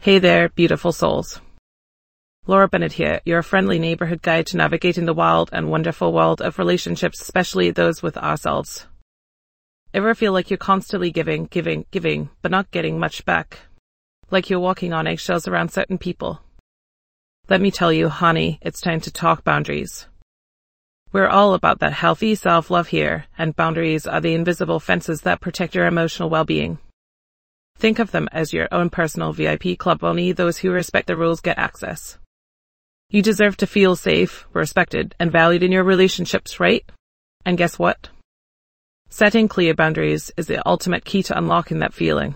Hey there, beautiful souls. Laura Bennett here, your friendly neighborhood guide to navigating the wild and wonderful world of relationships, especially those with ourselves. Ever feel like you're constantly giving, but not getting much back? Like you're walking on eggshells around certain people? Let me tell you, honey, it's time to talk boundaries. We're all about that healthy self-love here, and boundaries are the invisible fences that protect your emotional well-being. Think of them as your own personal VIP club. Only those who respect the rules get access. You deserve to feel safe, respected, and valued in your relationships, right? And guess what? Setting clear boundaries is the ultimate key to unlocking that feeling.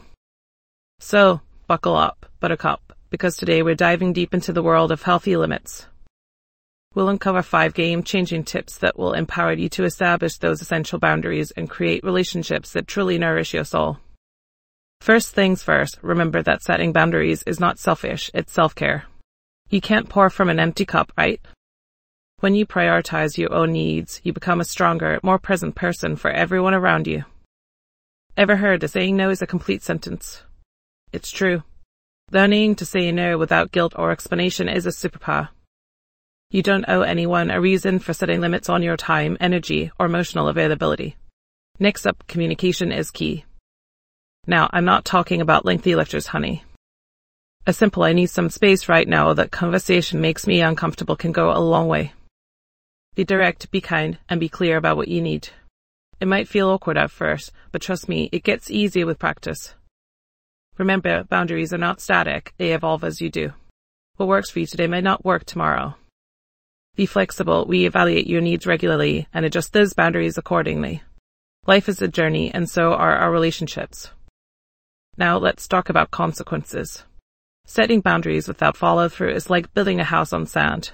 So, buckle up, buttercup, because today we're diving deep into the world of healthy limits. We'll uncover 5 game-changing tips that will empower you to establish those essential boundaries and create relationships that truly nourish your soul. First things first, remember that setting boundaries is not selfish, it's self-care. You can't pour from an empty cup, right? When you prioritize your own needs, you become a stronger, more present person for everyone around you. Ever heard of saying no is a complete sentence? It's true. Learning to say no without guilt or explanation is a superpower. You don't owe anyone a reason for setting limits on your time, energy, or emotional availability. Next up, communication is key. Now, I'm not talking about lengthy lectures, honey. A simple "I need some space right now, that conversation makes me uncomfortable" can go a long way. Be direct, be kind, and be clear about what you need. It might feel awkward at first, but trust me, it gets easier with practice. Remember, boundaries are not static, they evolve as you do. What works for you today might not work tomorrow. Be flexible, reevaluate your needs regularly, and adjust those boundaries accordingly. Life is a journey, and so are our relationships. Now let's talk about consequences. Setting boundaries without follow-through is like building a house on sand.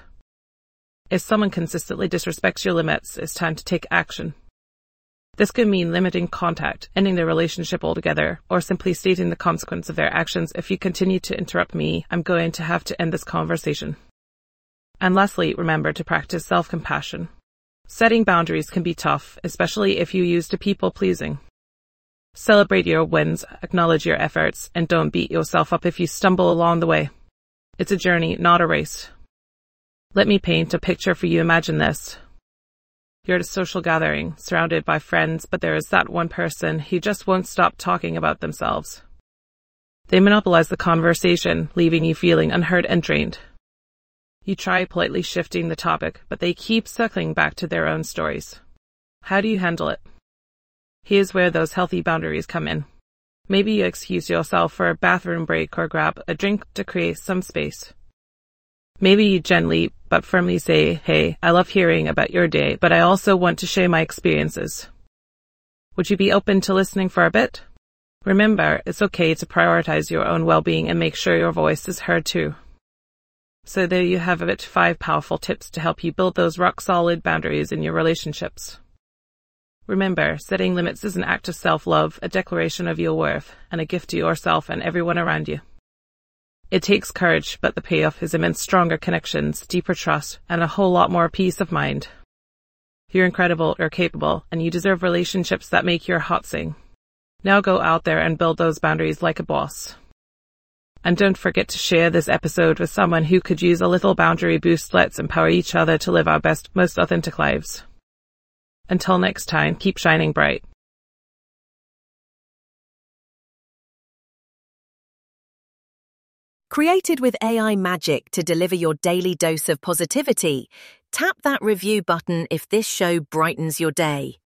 If someone consistently disrespects your limits, it's time to take action. This could mean limiting contact, ending the relationship altogether, or simply stating the consequence of their actions. If you continue to interrupt me, I'm going to have to end this conversation. And lastly, remember to practice self-compassion. Setting boundaries can be tough, especially if you use to people-pleasing. Celebrate your wins, acknowledge your efforts, and don't beat yourself up if you stumble along the way. It's a journey, not a race. Let me paint a picture for you. Imagine this. You're at a social gathering, surrounded by friends, but there is that one person who just won't stop talking about themselves. They monopolize the conversation, leaving you feeling unheard and drained. You try politely shifting the topic, but they keep circling back to their own stories. How do you handle it? Here's where those healthy boundaries come in. Maybe you excuse yourself for a bathroom break or grab a drink to create some space. Maybe you gently but firmly say, "Hey, I love hearing about your day, but I also want to share my experiences. Would you be open to listening for a bit?" Remember, it's okay to prioritize your own well-being and make sure your voice is heard too. So there you have it, 5 powerful tips to help you build those rock-solid boundaries in your relationships. Remember, setting limits is an act of self-love, a declaration of your worth, and a gift to yourself and everyone around you. It takes courage, but the payoff is immense: stronger connections, deeper trust, and a whole lot more peace of mind. You're incredible, you're capable, and you deserve relationships that make your heart sing. Now go out there and build those boundaries like a boss. And don't forget to share this episode with someone who could use a little boundary boost. Let's empower each other to live our best, most authentic lives. Until next time, keep shining bright. Created with AI magic to deliver your daily dose of positivity, tap that review button if this show brightens your day.